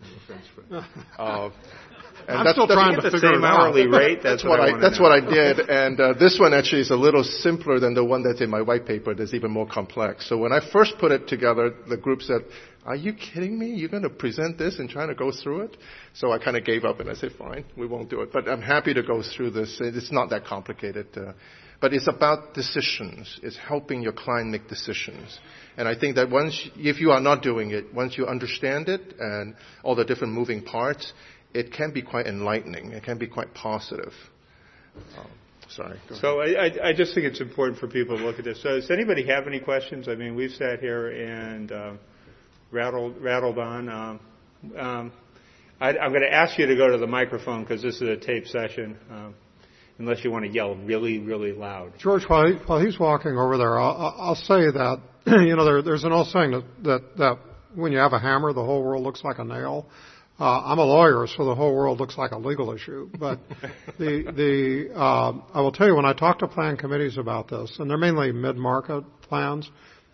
I'm still trying to figure it out. Hourly rate. That's what I did. And this one actually is a little simpler than the one that's in my white paper. That's even more complex. So when I first put it together, the group said, "Are you kidding me? You're going to present this and trying to go through it?" So I kind of gave up and I said, "Fine, we won't do it." But I'm happy to go through this. It's not that complicated. But it's about decisions. It's helping your client make decisions. And I think that if you are not doing it, once you understand it and all the different moving parts, it can be quite enlightening. It can be quite positive. Sorry. So I just think it's important for people to look at this. So does anybody have any questions? I mean, we've sat here and rattled on. I'm going to ask you to go to the microphone because this is a tape session, unless you want to yell really, really loud. George, while he's walking over there, I'll say that there's an old saying that when you have a hammer, the whole world looks like a nail. I'm a lawyer, so the whole world looks like a legal issue. But I will tell you, when I talk to plan committees about this, and they're mainly mid-market plans,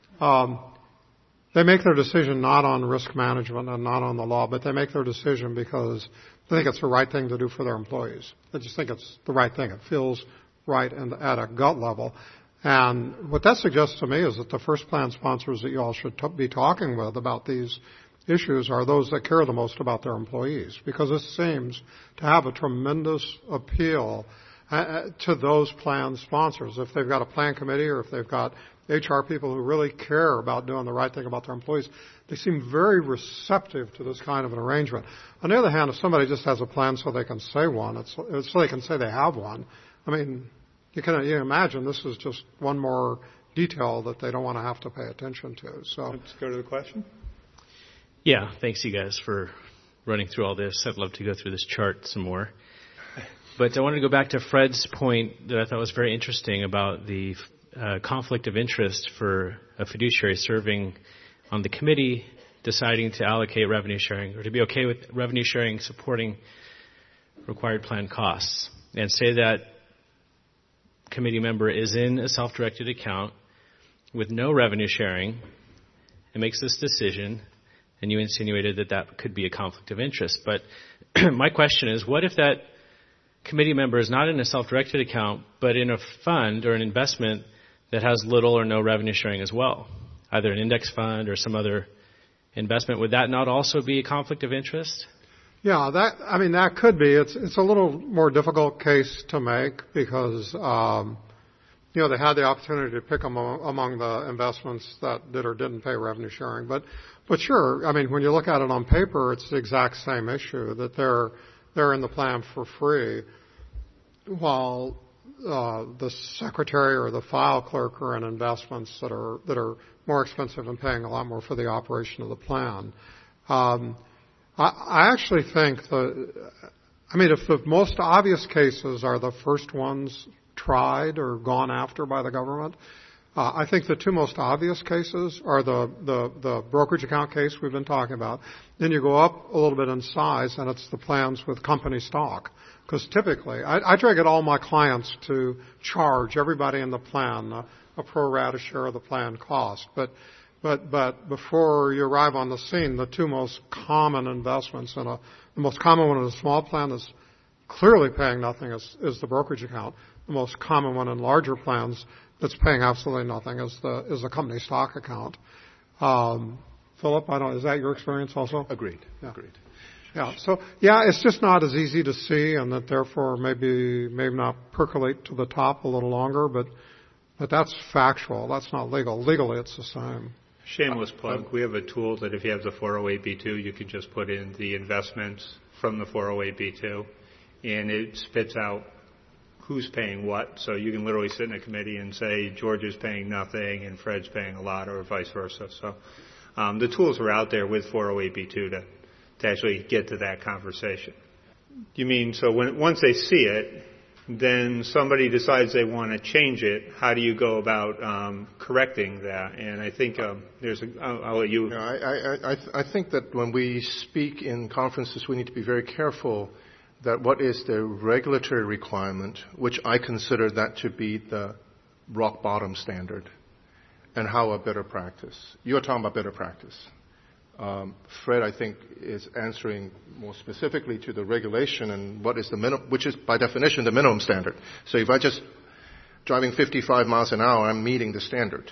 they make their decision not on risk management and not on the law, but they make their decision because they think it's the right thing to do for their employees. They just think it's the right thing. It feels right and at a gut level. And what that suggests to me is that the first plan sponsors that you all should be talking with about these issues are those that care the most about their employees, because it seems to have a tremendous appeal to those plan sponsors. If they've got a plan committee or if they've got HR people who really care about doing the right thing about their employees, they seem very receptive to this kind of an arrangement. On the other hand, if somebody just has a plan so they can say one, it's so they can say they have one. I mean, you can imagine this is just one more detail that they don't want to have to pay attention to. So let's go to the question. Yeah, thanks you guys for running through all this. I'd love to go through this chart some more. But I wanted to go back to Fred's point that I thought was very interesting about the conflict of interest for a fiduciary serving on the committee, deciding to allocate revenue sharing or to be okay with revenue sharing supporting required plan costs. And say that committee member is in a self-directed account with no revenue sharing and makes this decision. And you insinuated that could be a conflict of interest. But my question is, what if that committee member is not in a self-directed account, but in a fund or an investment that has little or no revenue sharing as well, either an index fund or some other investment? Would that not also be a conflict of interest? Yeah, that could be. It's a little more difficult case to make because they had the opportunity to pick among the investments that did or didn't pay revenue sharing. But sure, I mean, when you look at it on paper, it's the exact same issue that they're in the plan for free, while the secretary or the file clerk are in investments that are more expensive and paying a lot more for the operation of the plan. I actually think if the most obvious cases are the first ones tried or gone after by the government, I think the two most obvious cases are the brokerage account case we've been talking about. Then you go up a little bit in size, and it's the plans with company stock. Because typically, I try to get all my clients to charge everybody in the plan a pro rata share of the plan cost. But before you arrive on the scene, the two most common investments, and the most common one in a small plan that's clearly paying nothing is the brokerage account. The most common one in larger plans that's paying absolutely nothing is the company stock account. Philip, is that your experience also? Agreed. Yeah. Agreed. Yeah. So it's just not as easy to see, and that therefore maybe not percolate to the top a little longer. But that's factual. That's not legal. Legally, it's the same. Shameless plug. We have a tool that if you have the 408B2, you can just put in the investments from the 408B2, and it spits out who's paying what. So you can literally sit in a committee and say George is paying nothing and Fred's paying a lot, or vice versa. So the tools are out there with 408B2 to actually get to that conversation. You mean so once they see it, then somebody decides they want to change it, how do you go about correcting that? And I think I'll let you. I think that when we speak in conferences, we need to be very careful that what is the regulatory requirement, which I consider that to be the rock bottom standard, and how a better practice. You are talking about better practice. Fred, I think, is answering more specifically to the regulation and what is the minimum, which is by definition the minimum standard. So if I just driving 55 miles an hour, I'm meeting the standard.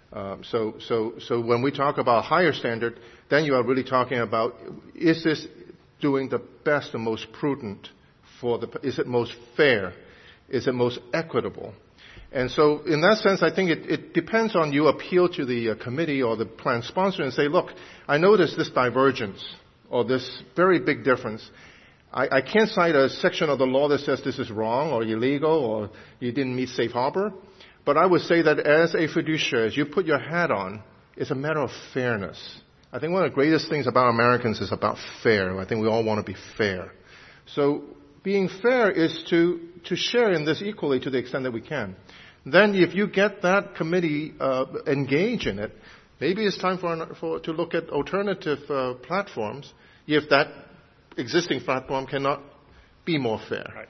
So when we talk about higher standard, then you are really talking about, is this doing the best and most prudent is it most fair? Is it most equitable? And so in that sense, I think it depends on you appeal to the committee or the plan sponsor and say, look, I noticed this divergence or this very big difference. I can't cite a section of the law that says this is wrong or illegal or you didn't meet safe harbor. But I would say that as a fiduciary, as you put your hat on, it's a matter of fairness. I think one of the greatest things about Americans is about fair. I think we all want to be fair. So being fair is to share in this equally to the extent that we can. Then if you get that committee engaged in it, maybe it's time to look at alternative platforms if that existing platform cannot be more fair. Right.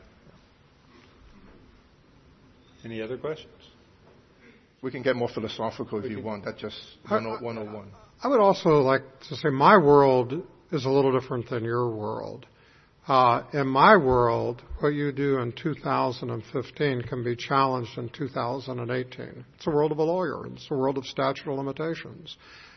Any other questions? We can get more philosophical if you want. That's just 101. I would also like to say my world is a little different than your world. In my world, what you do in 2015 can be challenged in 2018. It's a world of a lawyer. It's a world of statute of limitations.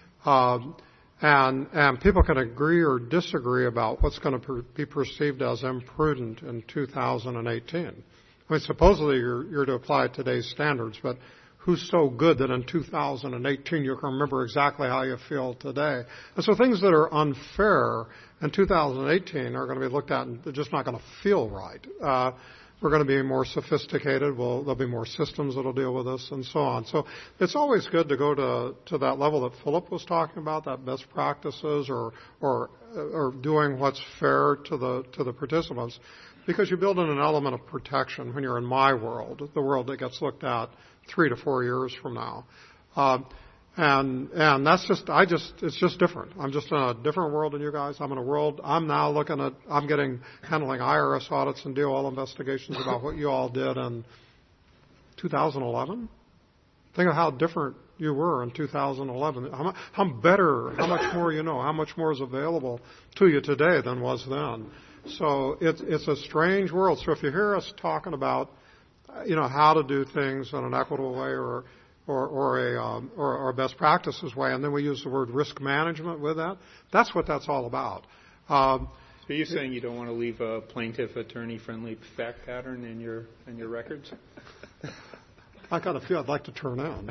And people can agree or disagree about what's going to be perceived as imprudent in 2018. I mean, supposedly you're to apply today's standards, but who's so good that in 2018 you can remember exactly how you feel today? And so things that are unfair in 2018 are going to be looked at and they're just not going to feel right. We're going to be more sophisticated. There'll be more systems that'll deal with this and so on. So it's always good to go to that level that Philip was talking about, that best practices or doing what's fair to the participants, because you build in an element of protection when you're in my world, the world that gets looked at 3 to 4 years from now. And that's it's just different. I'm just in a different world than you guys. I'm in a world, I'm now handling IRS audits and DOL investigations about what you all did in 2011. Think of how different you were in 2011. How better, how much more you know, how much more is available to you today than was then. So it's a strange world. So if you hear us talking about, how to do things in an equitable way or a best practices way, and then we use the word risk management with that, that's what that's all about. So you're saying you don't want to leave a plaintiff attorney-friendly fact pattern in your records? I kind of feel I'd like to turn in.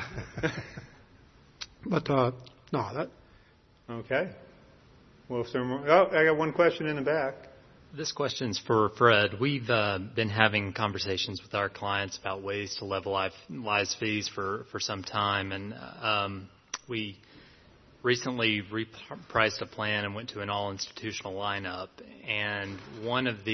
But, no, that... Okay. Well, if there are more... Oh, I got one question in the back. This question's for Fred. We've been having conversations with our clients about ways to levelize fees for some time, and we recently repriced a plan and went to an all-institutional lineup. And one of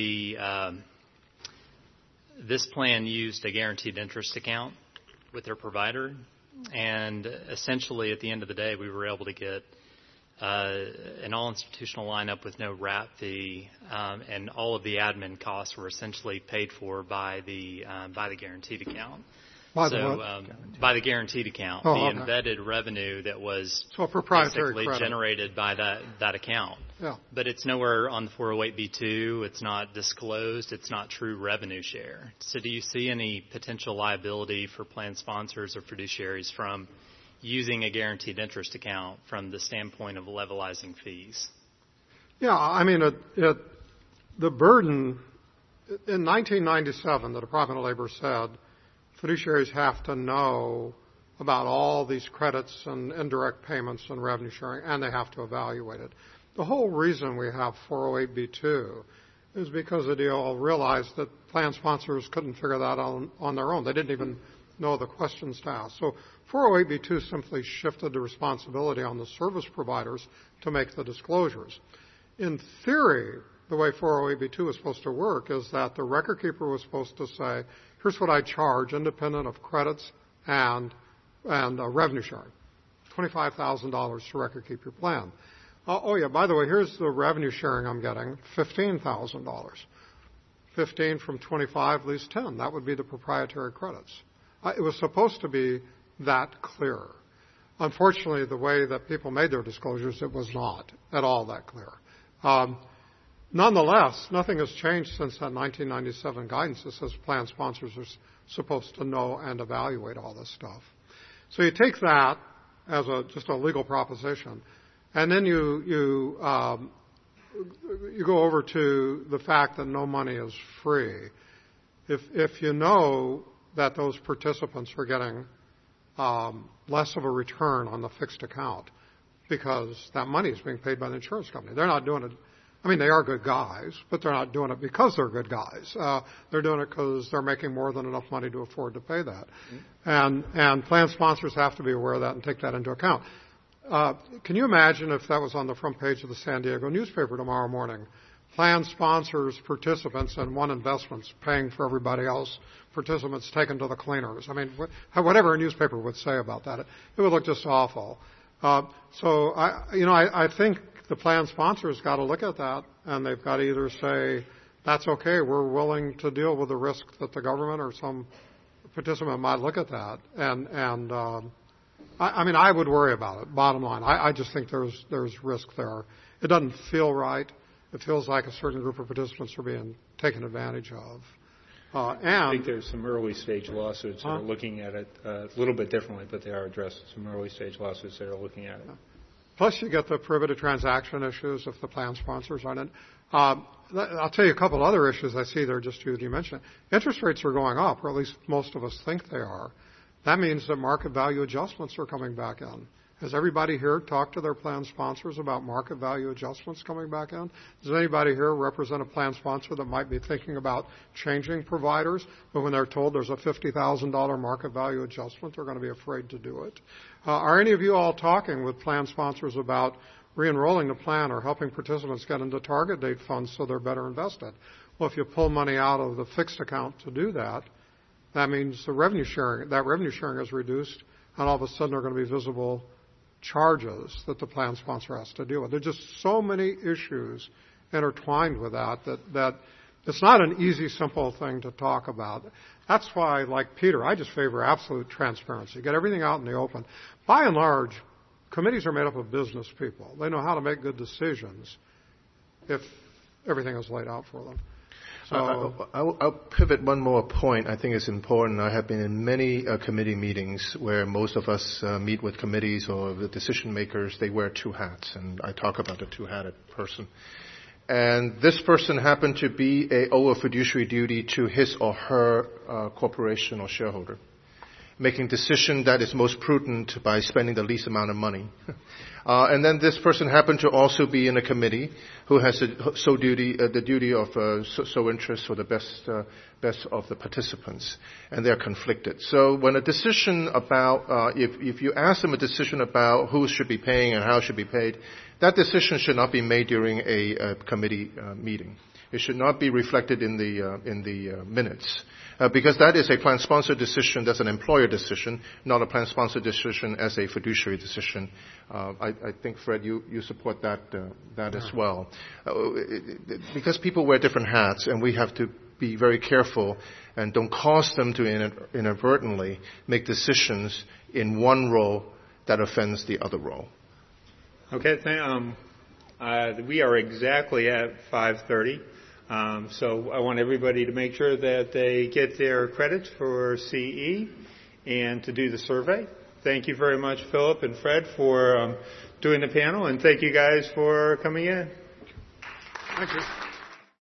this plan used a guaranteed interest account with their provider, and essentially at the end of the day, we were able to get an all-institutional lineup with no wrap fee, and all of the admin costs were essentially paid for by the guaranteed account. By the guaranteed account, embedded revenue that was basically generated by that account. Yeah. But it's nowhere on the 408B2. It's not disclosed. It's not true revenue share. So do you see any potential liability for plan sponsors or fiduciaries from using a guaranteed interest account from the standpoint of levelizing fees? Yeah, I mean, the burden in 1997, the Department of Labor said fiduciaries have to know about all these credits and indirect payments and revenue sharing, and they have to evaluate it. The whole reason we have 408B2 is because the DOL realized that plan sponsors couldn't figure that out on their own. They didn't even know the questions to ask. So 408B2 simply shifted the responsibility on the service providers to make the disclosures. In theory, the way 408B2 is supposed to work is that the record keeper was supposed to say, here's what I charge independent of credits and revenue sharing. $25,000 to record keep your plan. By the way, here's the revenue sharing I'm getting, $15,000. 15 from 25 leaves 10. That would be the proprietary credits. It was supposed to be that clear. Unfortunately, the way that people made their disclosures, it was not at all that clear. Nonetheless, nothing has changed since that 1997 guidance that says plan sponsors are supposed to know and evaluate all this stuff. So you take that as just a legal proposition, and then you go over to the fact that no money is free. If you know that those participants are getting less of a return on the fixed account because that money is being paid by the insurance company. They're not doing it I mean, they are good guys, but they're not doing it because they're good guys. They're doing it because they're making more than enough money to afford to pay that. And plan sponsors have to be aware of that and take that into account. Can you imagine if that was on the front page of the San Diego newspaper tomorrow morning? Plan sponsors, participants, and one investments paying for everybody else, participants taken to the cleaners. I mean, whatever a newspaper would say about that, it would look just awful. So I think the plan sponsors got to look at that, and they've got to either say, that's okay, we're willing to deal with the risk that the government or some participant might look at that. I would worry about it, bottom line. I just think there's risk there. It doesn't feel right. It feels like a certain group of participants are being taken advantage of. I think there's some early stage lawsuits that are looking at it a little bit differently, but they are addressed. Some early stage lawsuits that are looking at it. Plus, you get the prohibited transaction issues if the plan sponsors aren't in. I'll tell you a couple other issues I see there just you mentioned. Interest rates are going up, or at least most of us think they are. That means that market value adjustments are coming back in. Has everybody here talked to their plan sponsors about market value adjustments coming back in? Does anybody here represent a plan sponsor that might be thinking about changing providers, but when they're told there's a $50,000 market value adjustment, they're going to be afraid to do it? Are any of you all talking with plan sponsors about re-enrolling the plan or helping participants get into target date funds so they're better invested? Well, if you pull money out of the fixed account to do that, that means that revenue sharing is reduced, and all of a sudden there are going to be visible charges that the plan sponsor has to deal with. There's just so many issues intertwined with that it's not an easy, simple thing to talk about. That's why, like Peter, I just favor absolute transparency. Get everything out in the open. By and large, committees are made up of business people. They know how to make good decisions if everything is laid out for them. So I'll pivot one more point. I think it's important. I have been in many committee meetings where most of us meet with committees or the decision makers. They wear two hats, and I talk about the two-hatted person. And this person happened to owe a fiduciary duty to his or her corporation or shareholder, making decision that is most prudent by spending the least amount of money. And then this person happened to also be in a committee who has the duty of interest for the best of the participants, and they're conflicted. So when a decision about, if you ask them a decision about who should be paying and how it should be paid, that decision should not be made during a committee meeting. It should not be reflected in the minutes. Because that is a plan sponsor decision, that's an employer decision, not a plan sponsor decision as a fiduciary decision. I think, Fred, you support that as well. Because people wear different hats, and we have to be very careful and don't cause them to inadvertently make decisions in one role that offends the other role. Okay, we are exactly at 5:30. So I want everybody to make sure that they get their credits for CE and to do the survey. Thank you very much, Philip and Fred, for doing the panel, and thank you guys for coming in. Thank you.